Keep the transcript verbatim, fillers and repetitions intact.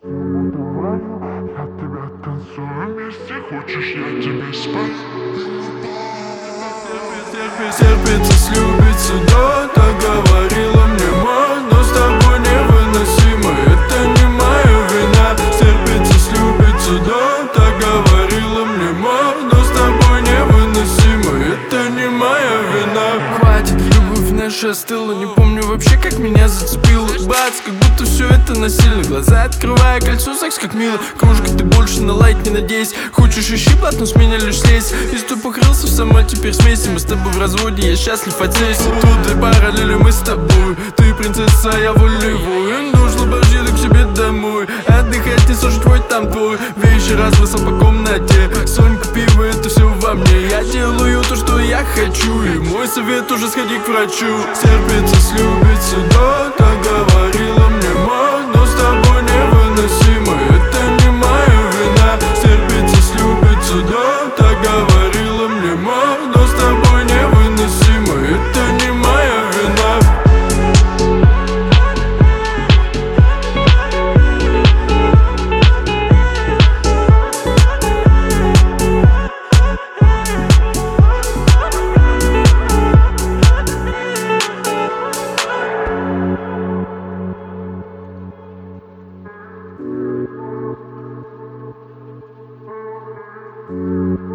Давай, я тебя танцую вместе, хочешь, я тебе спою? Терпится, слюбится, да, так говорила мне мама. Но с тобой невыносимо, это не моя вина. Терпится, слюбится, да, так говорила мне мама. Но с тобой невыносимо, это не моя вина. Хватит, любовь наша остыла, не помню вообще, как меня зацепило. Бац, как будто все это насильно. Глаза открывая, кольцо, секс как мило. Кружка, ты больше на лайк не надейся. Хочешь ищи блат, но с меня лишь слезь. Если ты покрылся в сама, теперь смейся. Мы с тобой в разводе, я счастлив от здесь. Тут две параллели, мы с тобой. Ты принцесса, я волевой. Нужно божье к себе домой. Отдыхать, не слушать твой там твой. Вещи разбросал по комнате. Сонька, пиво, это все во мне. Я делаю то, что я хочу. И мой совет уже сходи к врачу. Терпится, слюбится, да, так говорила мне мама. Но с тобой невыносимо, это не моя вина. Терпится, слюбится, да, так говорила мне мама. Но с тобой невыносимо, это не моя вина. Thank you.